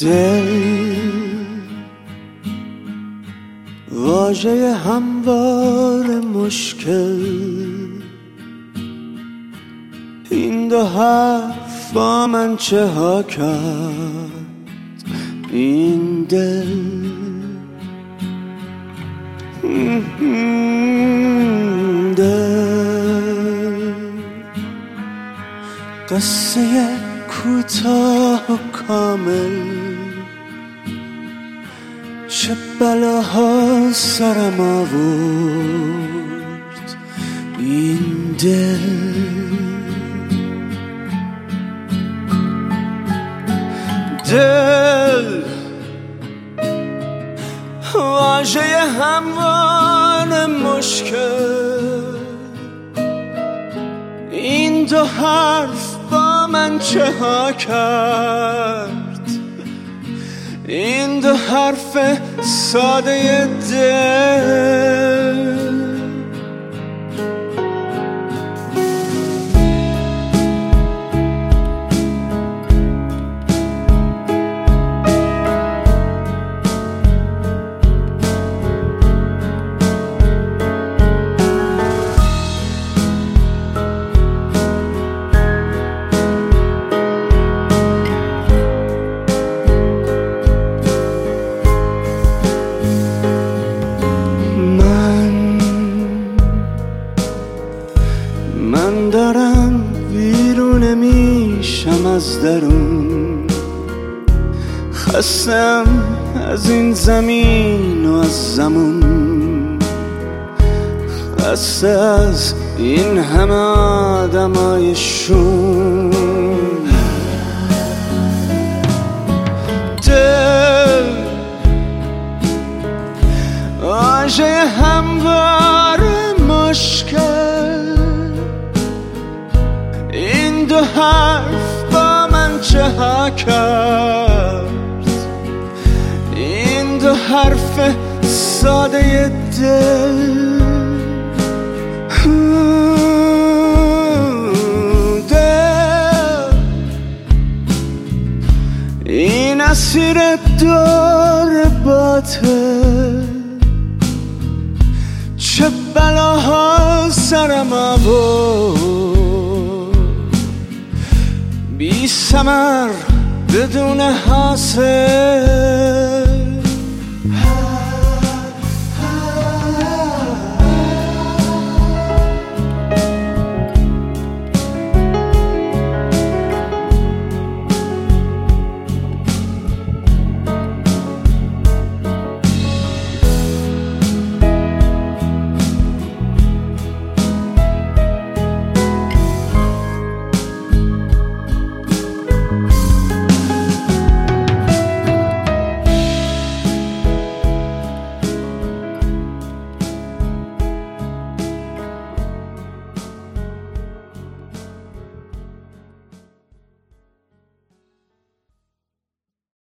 دل واژه هموار مشکل، این دو حرف با من چه ها کرد این دل. دل قصه کوتاه و کامل، چه بلاها سرم آورد این دل. دل واژه هموار مشکل، این دو حرف با من چه ها کرد این دو حرف ساده دل. من دارم بیرون میشم از درون، خستم از این زمین و از زمون، خسته از این همه آدمای شوم. دل واژه هموار مشکل، این دو حرف با من چه ها کرد این دو حرف ساده دل. دل این اسیر دور باطل، چه بلاها سرم آورد بی ثمر بدون حاصل.